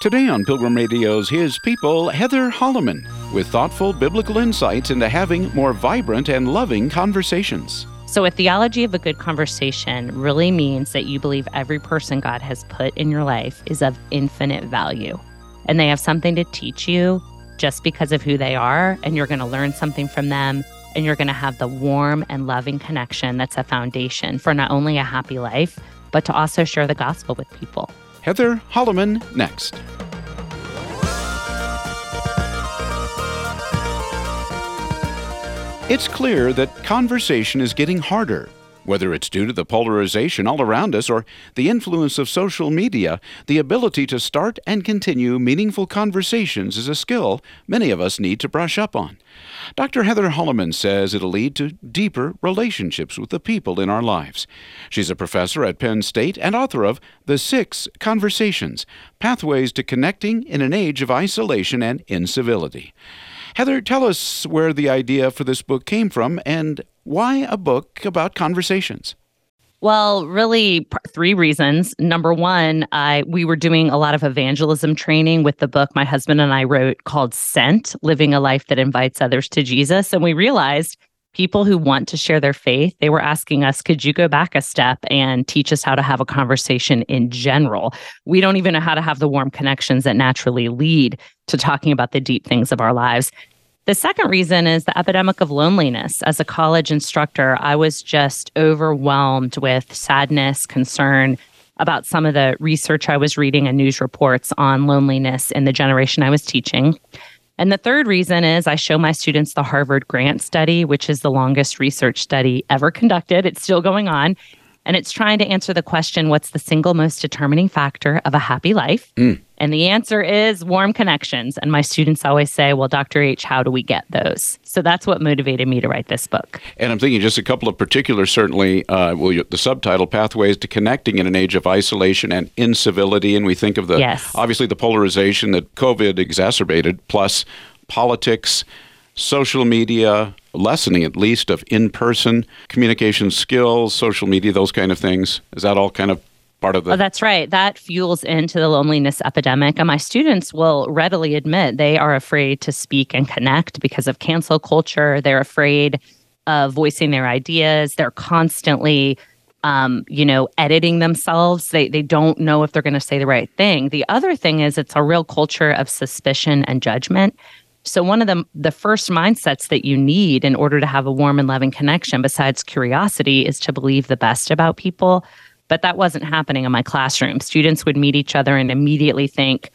Today on Pilgrim Radio's His People, Heather Holleman with thoughtful biblical insights into having more vibrant and loving conversations. So a theology of a good conversation really means that you believe every person God has put in your life is of infinite value. And they have something to teach you just because of who they are, and you're going to learn something from them, and you're going to have the warm and loving connection that's a foundation for not only a happy life, but to also share the gospel with people. Heather Holleman next. It's clear that conversation is getting harder. Whether it's due to the polarization all around us or the influence of social media, the ability to start and continue meaningful conversations is a skill many of us need to brush up on. Dr. Heather Holleman says it'll lead to deeper relationships with the people in our lives. She's a professor at Penn State and author of The 6 Conversations, Pathways to Connecting in an Age of Isolation and Incivility. Heather, tell us where the idea for this book came from and why a book about conversations. Well, really, 3 reasons. Number one, we were doing a lot of evangelism training with the book my husband and I wrote called Sent, Living a Life That Invites Others to Jesus. And we realized people who want to share their faith, they were asking us, could you go back a step and teach us how to have a conversation in general? We don't even know how to have the warm connections that naturally lead to talking about the deep things of our lives. The second reason is the epidemic of loneliness. As a college instructor, I was just overwhelmed with sadness, concern about some of the research I was reading and news reports on loneliness in the generation I was teaching. And the third reason is I show my students the Harvard Grant Study, which is the longest research study ever conducted. It's still going on. And it's trying to answer the question, what's the single most determining factor of a happy life? And the answer is warm connections. And my students always say, well, Dr. H, how do we get those? So that's what motivated me to write this book. And I'm thinking just a couple of particulars, certainly, the subtitle, Pathways to Connecting in an Age of Isolation and Incivility. And we think of obviously the polarization that COVID exacerbated, plus politics, social media, lessening at least of in-person communication skills, social media, those kind of things. Is that all kind of part of the... Oh, that's right. That fuels into the loneliness epidemic. And my students will readily admit they are afraid to speak and connect because of cancel culture. They're afraid of voicing their ideas. They're constantly, editing themselves. They don't know if they're going to say the right thing. The other thing is it's a real culture of suspicion and judgment. So one of the first mindsets that you need in order to have a warm and loving connection, besides curiosity, is to believe the best about people. But that wasn't happening in my classroom. Students would meet each other and immediately think,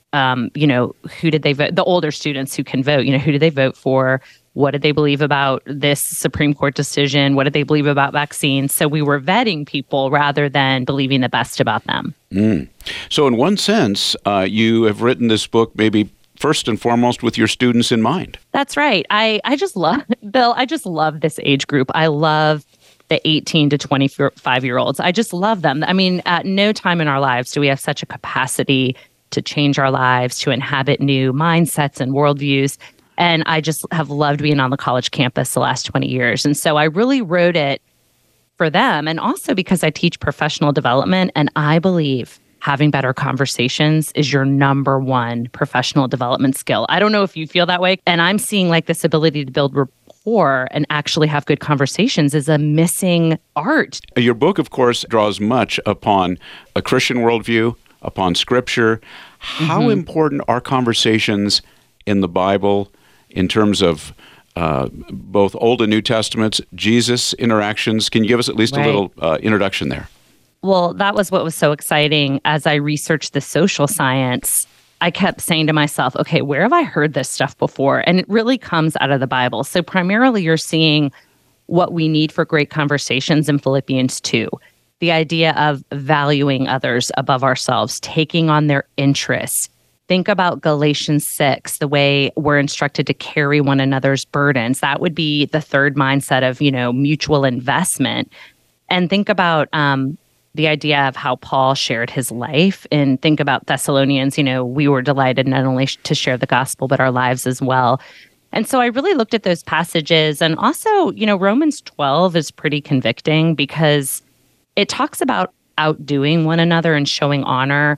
who did they vote? The older students who can vote, who did they vote for? What did they believe about this Supreme Court decision? What did they believe about vaccines? So we were vetting people rather than believing the best about them. So in one sense, you have written this book maybe first and foremost with your students in mind. That's right. I just love, Bill, I just love this age group. I love the 18 to 25-year-olds. I just love them. I mean, at no time in our lives do we have such a capacity to change our lives, to inhabit new mindsets and worldviews. And I just have loved being on the college campus the last 20 years. And so I really wrote it for them. And also because I teach professional development, and I believe having better conversations is your number one professional development skill. I don't know if you feel that way. And I'm seeing like this ability to build rapport and actually have good conversations is a missing art. Your book, of course, draws much upon a Christian worldview, upon Scripture. How important are conversations in the Bible in terms of both Old and New Testaments, Jesus interactions? Can you give us at least a little introduction there? Well, that was what was so exciting. As I researched the social science, I kept saying to myself, okay, where have I heard this stuff before? And it really comes out of the Bible. So primarily you're seeing what we need for great conversations in Philippians 2. The idea of valuing others above ourselves, taking on their interests. Think about Galatians 6, the way we're instructed to carry one another's burdens. That would be the third mindset of, mutual investment. And think about the idea of how Paul shared his life, and think about Thessalonians, we were delighted not only to share the gospel, but our lives as well. And so I really looked at those passages. And also, Romans 12 is pretty convicting because it talks about outdoing one another and showing honor.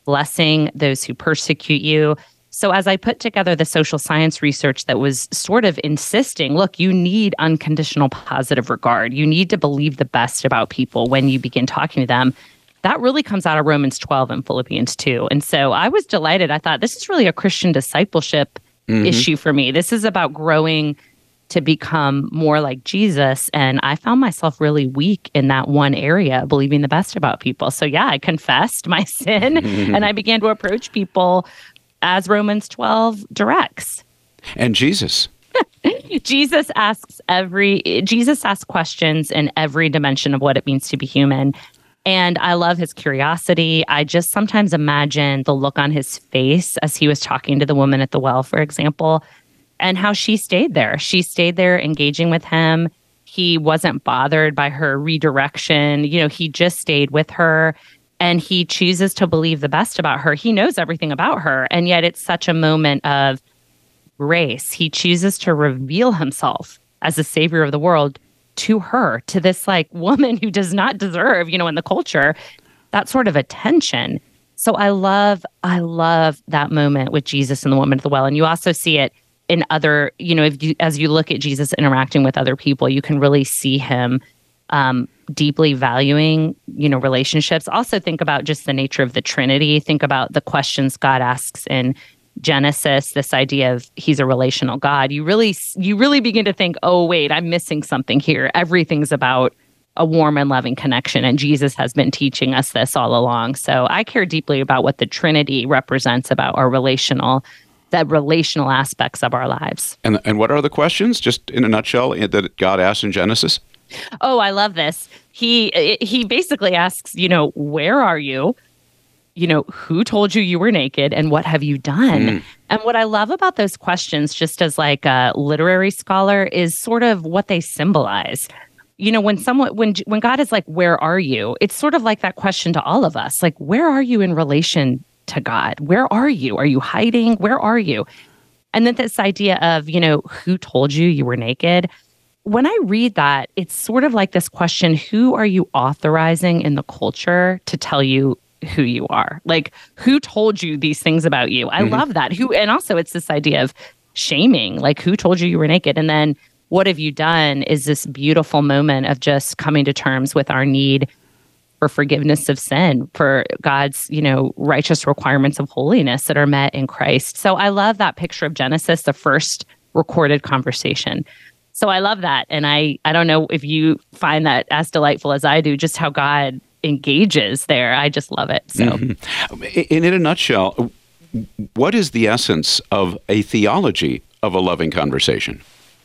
blessing those who persecute you. So as I put together the social science research that was sort of insisting, look, you need unconditional positive regard. You need to believe the best about people when you begin talking to them. That really comes out of Romans 12 and Philippians 2. And so I was delighted. I thought this is really a Christian discipleship issue for me. This is about growing to become more like Jesus. And I found myself really weak in that one area, believing the best about people. So yeah, I confessed my sin and I began to approach people as Romans 12 directs. And Jesus. Jesus asks questions in every dimension of what it means to be human. And I love his curiosity. I just sometimes imagine the look on his face as he was talking to the woman at the well, for example, and how she stayed there. She stayed there engaging with him. He wasn't bothered by her redirection. He just stayed with her. And he chooses to believe the best about her. He knows everything about her. And yet it's such a moment of grace. He chooses to reveal himself as the savior of the world to her, to this woman who does not deserve, in the culture, that sort of attention. So I love that moment with Jesus and the woman at the well. And you also see it in other, as you look at Jesus interacting with other people, you can really see him deeply valuing, relationships. Also think about just the nature of the Trinity. Think about the questions God asks in Genesis, this idea of he's a relational God. You really begin to think, oh, wait, I'm missing something here. Everything's about a warm and loving connection. And Jesus has been teaching us this all along. So I care deeply about what the Trinity represents about our relational aspects of our lives. And what are the questions, just in a nutshell, that God asks in Genesis? Oh, I love this. He basically asks, where are you? Who told you you were naked and what have you done? And what I love about those questions, just as a literary scholar, is sort of what they symbolize. When God is like, where are you? It's sort of like that question to all of us. Where are you in relation to God? Where are you? Are you hiding? Where are you? And then this idea of, who told you you were naked? When I read that, it's sort of like this question, who are you authorizing in the culture to tell you who you are? Who told you these things about you? I love that. And also it's this idea of shaming, who told you were naked? And then what have you done is this beautiful moment of just coming to terms with our need for forgiveness of sin, for God's, righteous requirements of holiness that are met in Christ. So I love that picture of Genesis, the first recorded conversation. So I love that. And I don't know if you find that as delightful as I do, just how God engages there. I just love it. So in a nutshell, what is the essence of a theology of a loving conversation?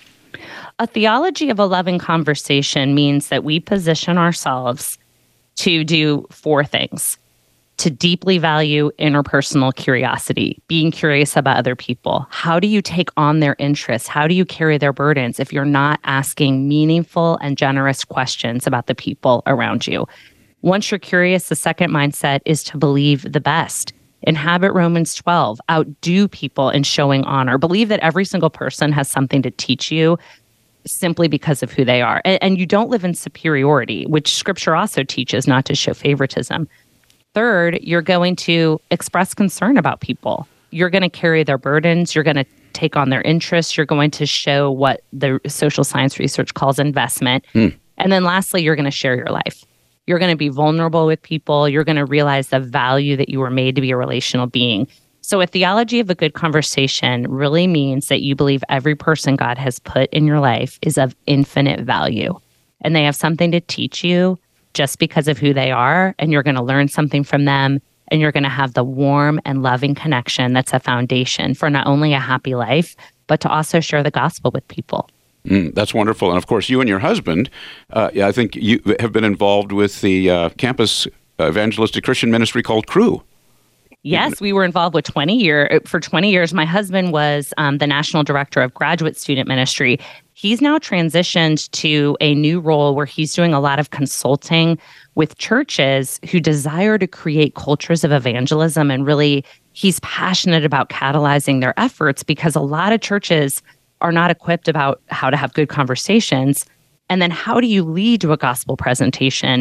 A theology of a loving conversation means that we position ourselves to do four things: to deeply value interpersonal curiosity, being curious about other people. How do you take on their interests? How do you carry their burdens if you're not asking meaningful and generous questions about the people around you? Once you're curious, the second mindset is to believe the best. Inhabit Romans 12. Outdo people in showing honor. Believe that every single person has something to teach you simply because of who they are. And you don't live in superiority, which Scripture also teaches not to show favoritism. Third, you're going to express concern about people. You're going to carry their burdens. You're going to take on their interests. You're going to show what the social science research calls investment. And then lastly, you're going to share your life. You're going to be vulnerable with people. You're going to realize the value that you were made to be a relational being. So a theology of a good conversation really means that you believe every person God has put in your life is of infinite value, and they have something to teach you just because of who they are, and you're going to learn something from them, and you're going to have the warm and loving connection that's a foundation for not only a happy life, but to also share the gospel with people. That's wonderful. And of course, you and your husband, I think you have been involved with the campus evangelistic Christian ministry called Cru. Yes, we were involved with for 20 years. My husband was the national director of graduate student ministry. He's now transitioned to a new role where he's doing a lot of consulting with churches who desire to create cultures of evangelism. And really, he's passionate about catalyzing their efforts because a lot of churches are not equipped about how to have good conversations. And then how do you lead to a gospel presentation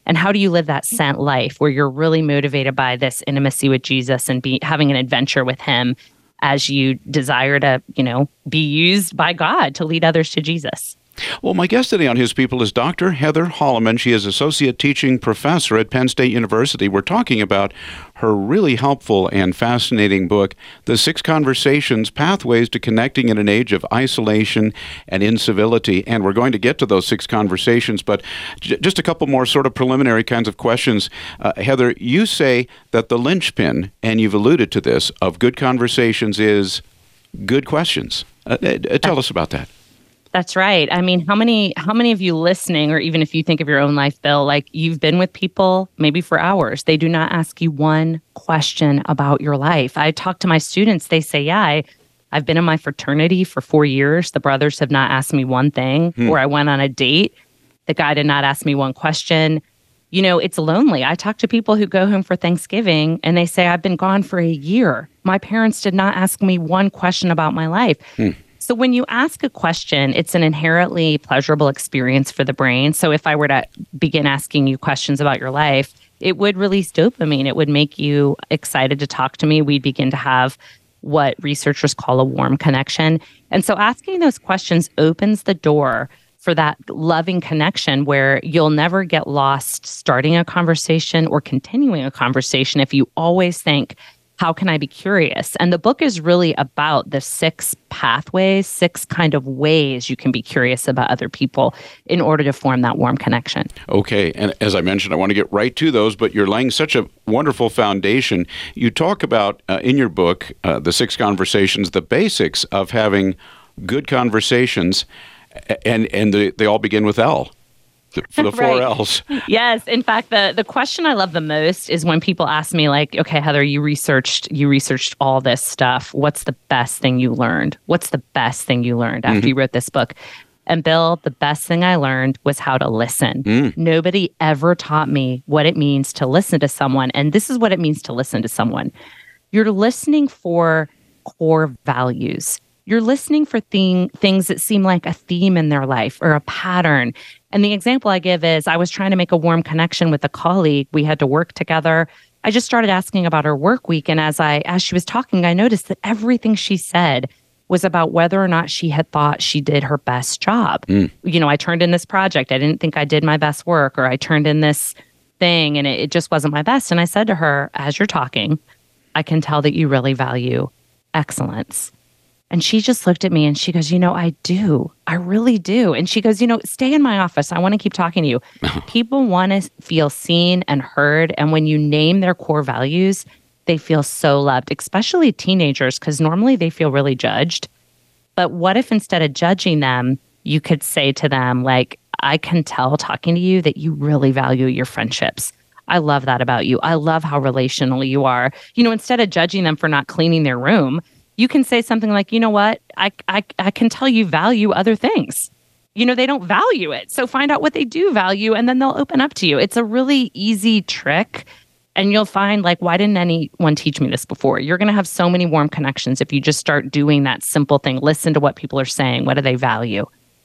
And how do you live that sent life where you're really motivated by this intimacy with Jesus and having an adventure with him as you desire to, be used by God to lead others to Jesus? Well, my guest today on His People is Dr. Heather Holleman. She is Associate Teaching Professor at Penn State University. We're talking about her really helpful and fascinating book, The 6 Conversations, Pathways to Connecting in an Age of Isolation and Incivility. And we're going to get to those 6 conversations, but just a couple more sort of preliminary kinds of questions. Heather, you say that the linchpin, and you've alluded to this, of good conversations is good questions. Tell us about that. That's right. I mean, how many of you listening, or even if you think of your own life, Bill, like you've been with people maybe for hours, they do not ask you one question about your life. I talk to my students, they say, yeah, I've been in my fraternity for 4 years. The brothers have not asked me one thing. Or I went on a date. The guy did not ask me one question. It's lonely. I talk to people who go home for Thanksgiving and they say, I've been gone for a year. My parents did not ask me one question about my life. So when you ask a question, it's an inherently pleasurable experience for the brain. So if I were to begin asking you questions about your life, it would release dopamine. It would make you excited to talk to me. We'd begin to have what researchers call a warm connection. And so asking those questions opens the door for that loving connection where you'll never get lost starting a conversation or continuing a conversation if you always think, how can I be curious? And the book is really about the 6 pathways, 6 kind of ways you can be curious about other people in order to form that warm connection. Okay. And as I mentioned, I want to get right to those, but you're laying such a wonderful foundation. You talk about, in your book, the 6 conversations, the basics of having good conversations, and they all begin with L. For the 4 L's. Yes. In fact, the question I love the most is when people ask me, like, okay, Heather, you researched all this stuff. What's the best thing you learned? What's the best thing you learned after you wrote this book? And Bill, the best thing I learned was how to listen. Nobody ever taught me what it means to listen to someone. And this is what it means to listen to someone. You're listening for core values. You're listening for things that seem like a theme in their life or a pattern. And the example I give is I was trying to make a warm connection with a colleague. We had to work together. I just started asking about her work week. And as she was talking, I noticed that everything she said was about whether or not she had thought she did her best job. I turned in this project. I didn't think I did my best work, or I turned in this thing and it just wasn't my best. And I said to her, as you're talking, I can tell that you really value excellence. And she just looked at me and she goes, I do. I really do. And she goes, stay in my office. I want to keep talking to you. People want to feel seen and heard. And when you name their core values, they feel so loved, especially teenagers, because normally they feel really judged. But what if instead of judging them, you could say to them, like, I can tell talking to you that you really value your friendships. I love that about you. I love how relational you are. Instead of judging them for not cleaning their room, you can say something like, you know what, I can tell you value other things. They don't value it. So find out what they do value, and then they'll open up to you. It's a really easy trick. And you'll find, like, why didn't anyone teach me this before? You're going to have so many warm connections if you just start doing that simple thing. Listen to what people are saying. What do they value?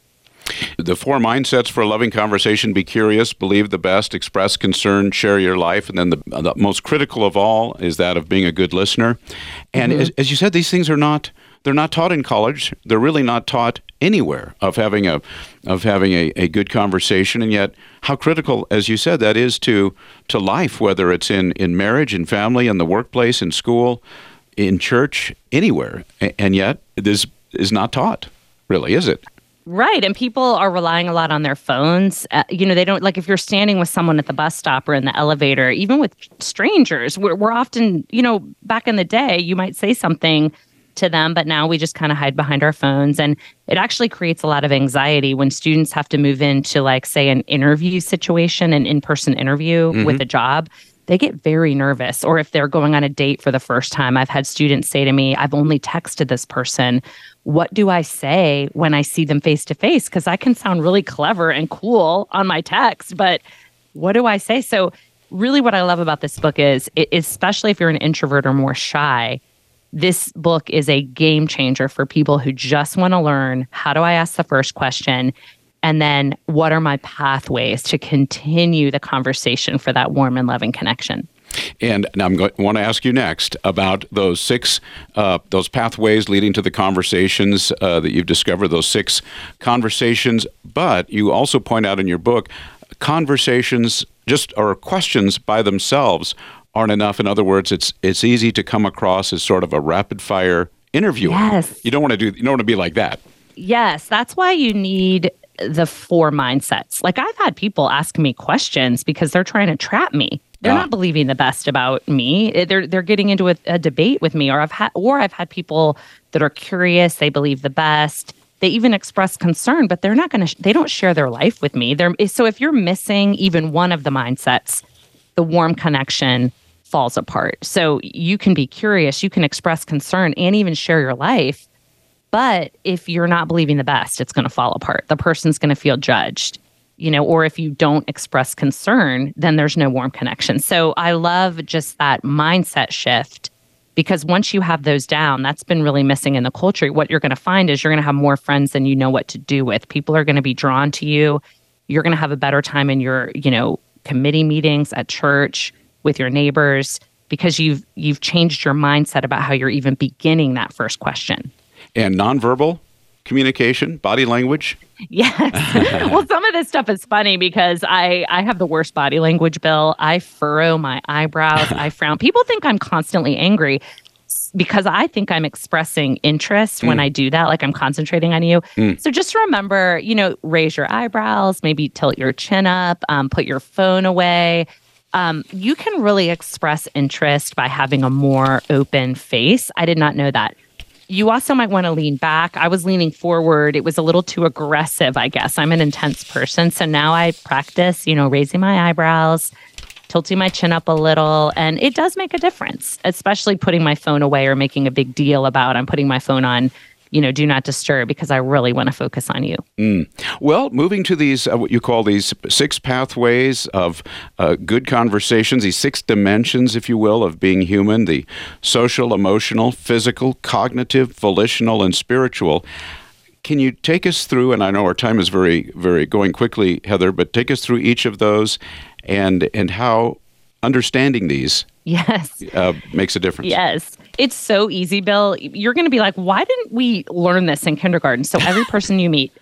The 4 mindsets for a loving conversation: be curious, believe the best, express concern, share your life. And then the most critical of all is that of being a good listener. And as you said, these things they're not taught in college. They're really not taught anywhere of having a good conversation. And yet how critical, as you said, that is to life, whether it's in marriage, in family, in the workplace, in school, in church, anywhere. And yet this is not taught, really, is it? Right. And people are relying a lot on their phones. They don't, like, if you're standing with someone at the bus stop or in the elevator, even with strangers, we're often, back in the day, you might say something to them, but now we just kind of hide behind our phones. And it actually creates a lot of anxiety when students have to move into, like, say, an interview situation, an in-person interview with a job. They get very nervous. Or if they're going on a date for the first time, I've had students say to me, I've only texted this person. What do I say when I see them face to face? Because I can sound really clever and cool on my text, but what do I say? So really what I love about this book is, especially if you're an introvert or more shy, this book is a game changer for people who just want to learn, how do I ask the first question? And then what are my pathways to continue the conversation for that warm and loving connection? And now want to ask you next about those six, those pathways leading to the conversations that you've discovered, those six conversations. But you also point out in your book, conversations or questions by themselves aren't enough. In other words, it's easy to come across as sort of a rapid fire interview. Yes. You don't want to be like that. Yes, that's why you need the 4 mindsets. Like I've had people ask me questions because they're trying to trap me. They're not believing the best about me. They're getting into a debate with me, or I've had people that are curious. They believe the best. They even express concern, but they're not going to. They don't share their life with me. So if you're missing even one of the mindsets, the warm connection falls apart. So you can be curious, you can express concern, and even share your life. But if you're not believing the best, it's going to fall apart. The person's going to feel judged. Or if you don't express concern, then there's no warm connection. So I love just that mindset shift, because once you have those down, that's been really missing in the culture. What you're going to find is you're going to have more friends than you know what to do with. People are going to be drawn to you. You're going to have a better time in your, committee meetings at church with your neighbors, because you've changed your mindset about how you're even beginning that first question. And nonverbal communication, body language? Yes. Well, some of this stuff is funny because I have the worst body language, Bill. I furrow my eyebrows. I frown. People think I'm constantly angry because I think I'm expressing interest when I do that, like I'm concentrating on you. So just remember, raise your eyebrows, maybe tilt your chin up, put your phone away. You can really express interest by having a more open face. I did not know that. You also might want to lean back. I was leaning forward. It was a little too aggressive, I guess. I'm an intense person. So now I practice, raising my eyebrows, tilting my chin up a little. And it does make a difference, especially putting my phone away or making a big deal about I'm putting my phone on, do not disturb, because I really want to focus on you. Well, moving to these, what you call these 6 pathways of good conversations, these 6 dimensions, if you will, of being human, the social, emotional, physical, cognitive, volitional, and spiritual. Can you take us through, and I know our time is very, very going quickly, Heather, but take us through each of those and how understanding these makes a difference. Yes. It's so easy, Bill. You're going to be like, why didn't we learn this in kindergarten? So every person you meet,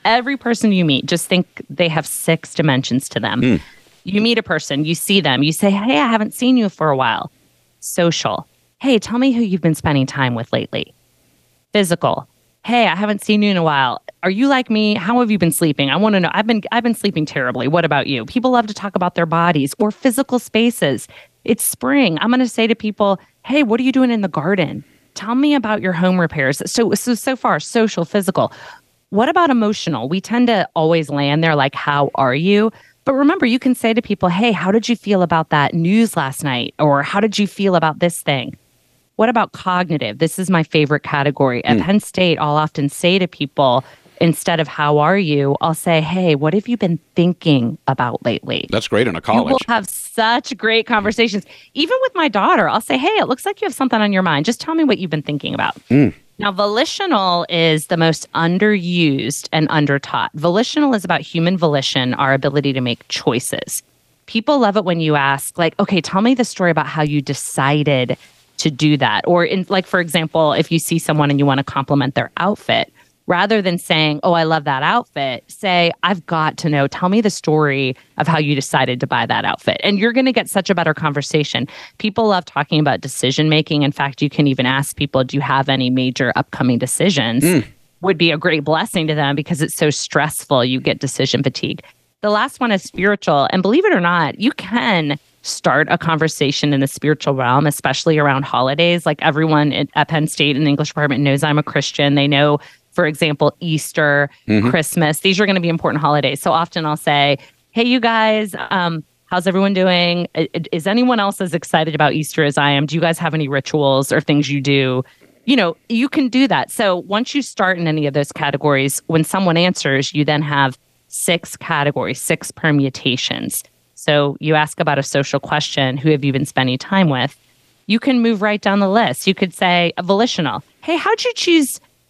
just think they have 6 dimensions to them. You meet a person, you see them, you say, hey, I haven't seen you for a while. Social. Hey, tell me who you've been spending time with lately. Physical. Hey, I haven't seen you in a while. Are you like me? How have you been sleeping? I want to know. I've been sleeping terribly. What about you? People love to talk about their bodies or physical spaces. It's spring. I'm going to say to people, hey, what are you doing in the garden? Tell me about your home repairs. So far, social, physical. What about emotional? We tend to always land there like, how are you? But remember, you can say to people, hey, how did you feel about that news last night? Or how did you feel about this thing? What about cognitive? This is my favorite category. At Penn State, I'll often say to people, instead of how are you, I'll say, hey, what have you been thinking about lately? That's great in a college. You will have such great conversations. Even with my daughter, I'll say, hey, it looks like you have something on your mind. Just tell me what you've been thinking about. Now, volitional is the most underused and undertaught. Volitional is about human volition, our ability to make choices. People love it when you ask, like, okay, tell me the story about how you decided to do that. Or for example, if you see someone and you want to compliment their outfit, rather than saying, oh, I love that outfit, say, I've got to know, tell me the story of how you decided to buy that outfit. And you're going to get such a better conversation. People love talking about decision making. In fact, you can even ask people, do you have any major upcoming decisions? Would be a great blessing to them because it's so stressful. You get decision fatigue. The last one is spiritual. And believe it or not, you can start a conversation in the spiritual realm, especially around holidays. Like everyone at Penn State in the English department knows I'm a Christian. They know, for example, Easter, Christmas. These are going to be important holidays. So often I'll say, hey, you guys, how's everyone doing? Is anyone else as excited about Easter as I am? Do you guys have any rituals or things you do? You can do that. So once you start in any of those categories, when someone answers, you then have 6 categories, 6 permutations. So you ask about a social question, who have you been spending time with? You can move right down the list. You could say, volitional. Hey, how'd you choose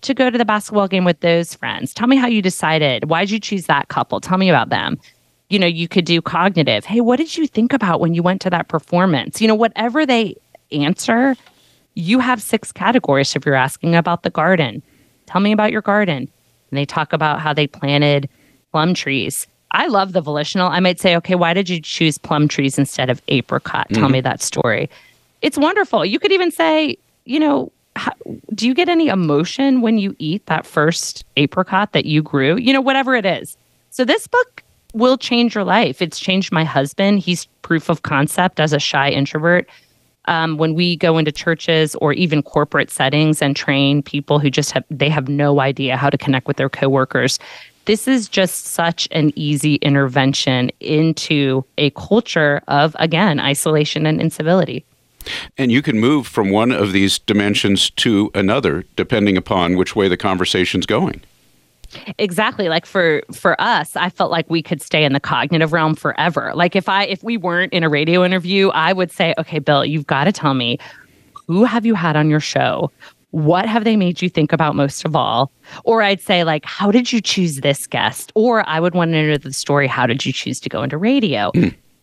to go to the basketball game with those friends? Tell me how you decided. Why did you choose that couple? Tell me about them. You could do cognitive. Hey, what did you think about when you went to that performance? Whatever they answer, you have 6 categories. If you're asking about the garden, tell me about your garden. And they talk about how they planted plum trees. I love the volitional. I might say, okay, why did you choose plum trees instead of apricot? Tell me that story. It's wonderful. You could even say, do you get any emotion when you eat that first apricot that you grew? Whatever it is. So this book will change your life. It's changed my husband. He's proof of concept as a shy introvert. When we go into churches or even corporate settings and train people who they have no idea how to connect with their coworkers, this is just such an easy intervention into a culture of, again, isolation and incivility. And you can move from one of these dimensions to another, depending upon which way the conversation's going. Exactly. Like for us, I felt like we could stay in the cognitive realm forever. Like if we weren't in a radio interview, I would say, okay, Bill, you've got to tell me, who have you had on your show? What have they made you think about most of all? Or I'd say, like, how did you choose this guest? Or I would want to know the story, how did you choose to go into radio?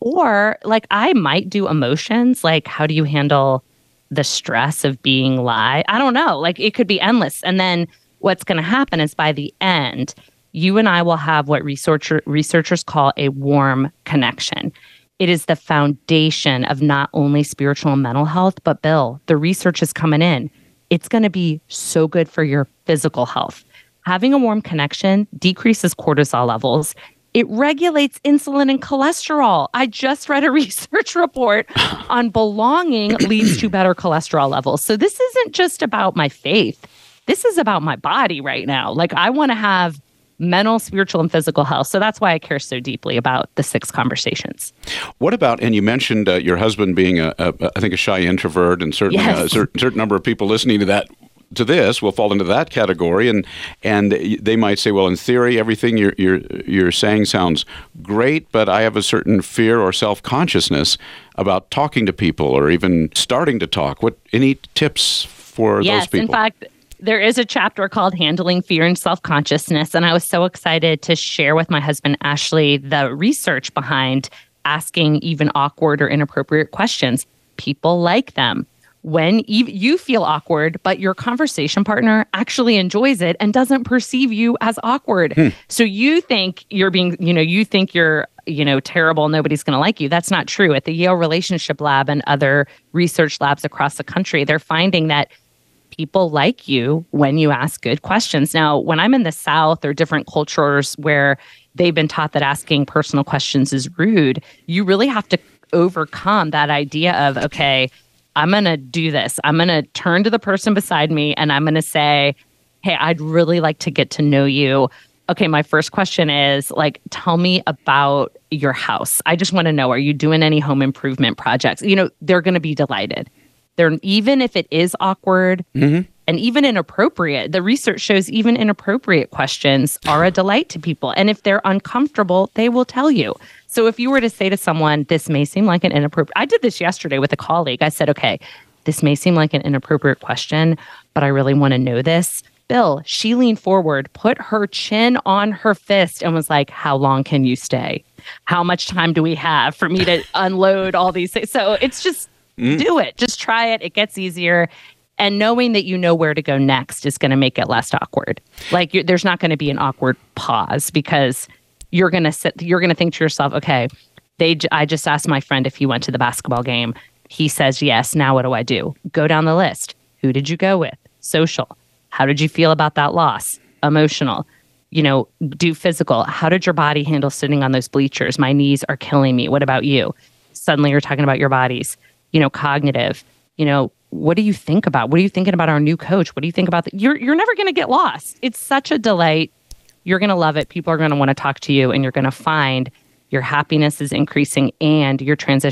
Or like I might do emotions, like how do you handle the stress of being live? I don't know. Like it could be endless. And then what's going to happen is by the end, you and I will have what researchers call a warm connection. It is the foundation of not only spiritual and mental health, but Bill, the research is coming in. It's going to be so good for your physical health. Having a warm connection decreases cortisol levels. It regulates insulin and cholesterol. I just read a research report on belonging leads to better cholesterol levels. So this isn't just about my faith. This is about my body right now. Like I want to have mental, spiritual, and physical health. So that's why I care so deeply about the 6 conversations. What about, and you mentioned your husband being I think a shy introvert, and certainly Yes. a certain number of people listening to this will fall into that category, and they might say, well, in theory, everything you're saying sounds great, but I have a certain fear or self-consciousness about talking to people or even starting to talk. Any tips for those people? Yes, in fact, there is a chapter called Handling Fear and Self-Consciousness, and I was so excited to share with my husband, Ashley, the research behind asking even awkward or inappropriate questions. People like them. When you feel awkward, but your conversation partner actually enjoys it and doesn't perceive you as awkward. So you think you're being, terrible, nobody's going to like you. That's not true. At the Yale Relationship Lab and other research labs across the country, they're finding that people like you when you ask good questions. Now, when I'm in the South or different cultures where they've been taught that asking personal questions is rude, you really have to overcome that idea of, okay, I'm going to do this. I'm going to turn to the person beside me and I'm going to say, hey, I'd really like to get to know you. Okay, my first question is, like, tell me about your house. I just want to know, are you doing any home improvement projects? They're going to be delighted. Even if it is awkward and even inappropriate, the research shows even inappropriate questions are a delight to people. And if they're uncomfortable, they will tell you. So if you were to say to someone, this may seem like an inappropriate, I did this yesterday with a colleague. I said, okay, this may seem like an inappropriate question, but I really want to know this. Bill, she leaned forward, put her chin on her fist and was like, how long can you stay? How much time do we have for me to unload all these things? So it's just, do it. Just try it. It gets easier. And knowing that you know where to go next is going to make it less awkward. Like there's not going to be an awkward pause because you're going to think to yourself, okay, I just asked my friend if he went to the basketball game. He says yes. Now what do I do? Go down the list. Who did you go with? Social. How did you feel about that loss? Emotional. Do physical. How did your body handle sitting on those bleachers? My knees are killing me. What about you? Suddenly you're talking about your bodies. Cognitive, what do you think about? What are you thinking about our new coach? What do you think about that? You're never going to get lost. It's such a delight. You're going to love it. People are going to want to talk to you and you're going to find your happiness is increasing and your transitional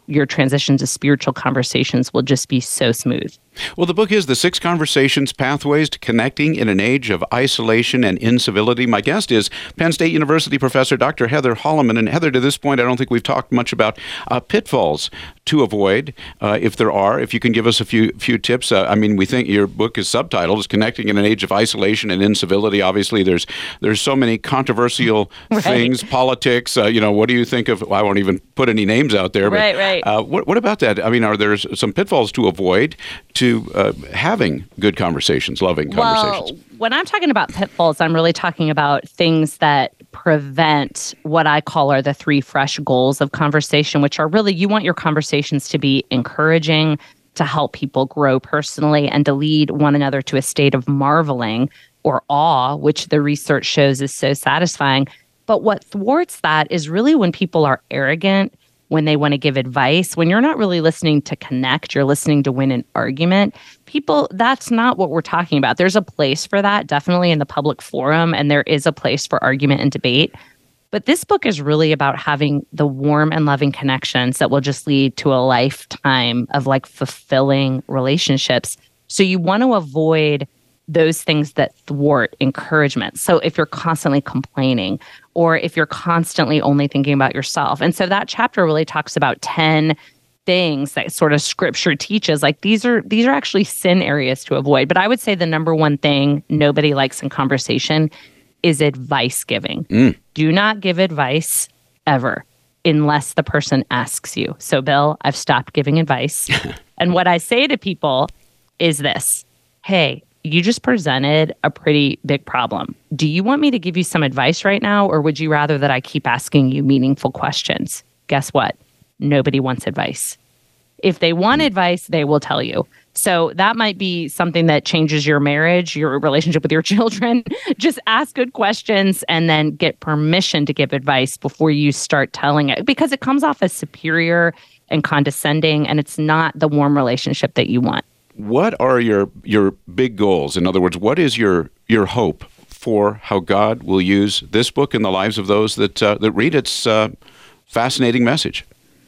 your transition to spiritual conversations will just be so smooth. Well, the book is The 6 Conversations, Pathways to Connecting in an Age of Isolation and Incivility. My guest is Penn State University professor Dr. Heather Holleman. And Heather, to this point, I don't think we've talked much about pitfalls to avoid, if there are. If you can give us a few tips. We think your book is subtitled as Connecting in an Age of Isolation and Incivility. Obviously, there's so many controversial things, politics. What do you think of? Well, I won't even put any names out there. But, right. What about that? Are there some pitfalls to avoid to having good conversations, loving conversations? Well, when I'm talking about pitfalls, I'm really talking about things that prevent what I call are the 3 fresh goals of conversation, which are really, you want your conversations to be encouraging, to help people grow personally, and to lead one another to a state of marveling or awe, which the research shows is so satisfying. But what thwarts that is really when people are arrogant, when they want to give advice, when you're not really listening to connect, you're listening to win an argument. People, that's not what we're talking about. There's a place for that, definitely in the public forum, and there is a place for argument and debate. But this book is really about having the warm and loving connections that will just lead to a lifetime of fulfilling relationships. So you want to avoid those things that thwart encouragement. So if you're constantly complaining, or if you're constantly only thinking about yourself. And so that chapter really talks about 10 things that sort of scripture teaches. These are actually sin areas to avoid. But I would say the number one thing nobody likes in conversation is advice giving. Do not give advice ever unless the person asks you. So Bill, I've stopped giving advice. And what I say to people is this: hey, you just presented a pretty big problem. Do you want me to give you some advice right now, or would you rather that I keep asking you meaningful questions? Guess what? Nobody wants advice. If they want advice, they will tell you. So that might be something that changes your marriage, your relationship with your children. Just ask good questions and then get permission to give advice before you start telling it, because it comes off as superior and condescending, and it's not the warm relationship that you want. What are your big goals? In other words, what is your hope for how God will use this book in the lives of those that read its fascinating message?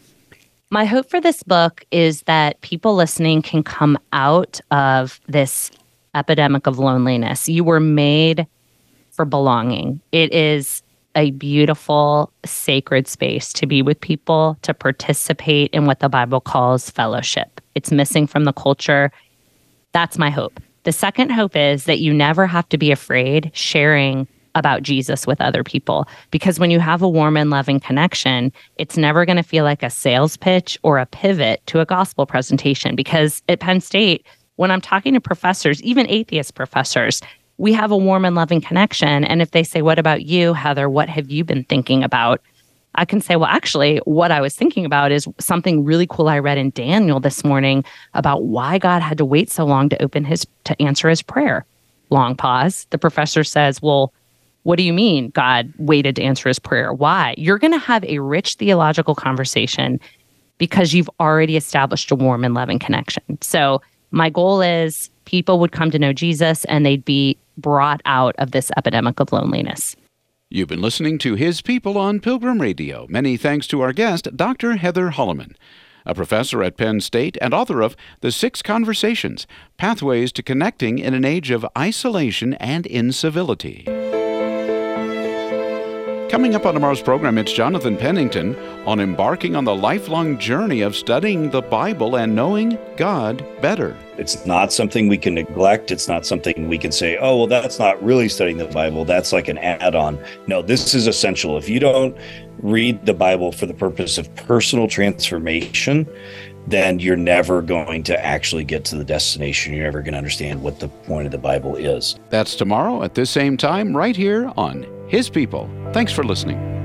My hope for this book is that people listening can come out of this epidemic of loneliness. You were made for belonging. It is a beautiful, sacred space to be with people, to participate in what the Bible calls fellowship. It's missing from the culture. That's my hope. The second hope is that you never have to be afraid sharing about Jesus with other people, because when you have a warm and loving connection, it's never going to feel like a sales pitch or a pivot to a gospel presentation. Because at Penn State, when I'm talking to professors, even atheist professors, we have a warm and loving connection. And if they say, what about you, Heather? What have you been thinking about? I can say, well, actually, what I was thinking about is something really cool I read in Daniel this morning about why God had to wait so long to answer his prayer. Long pause. The professor says, well, what do you mean God waited to answer his prayer? Why? You're going to have a rich theological conversation because you've already established a warm and loving connection. So my goal is people would come to know Jesus and they'd be brought out of this epidemic of loneliness. You've been listening to His People on Pilgrim Radio. Many thanks to our guest, Dr. Heather Holleman, a professor at Penn State and author of The 6 Conversations, Pathways to Connecting in an Age of Isolation and Incivility. Coming up on tomorrow's program, it's Jonathan Pennington on embarking on the lifelong journey of studying the Bible and knowing God better. It's not something we can neglect. It's not something we can say, oh, well, that's not really studying the Bible. That's like an add-on. No, this is essential. If you don't read the Bible for the purpose of personal transformation, then you're never going to actually get to the destination. You're never going to understand what the point of the Bible is. That's tomorrow at this same time, right here on His People. Thanks for listening.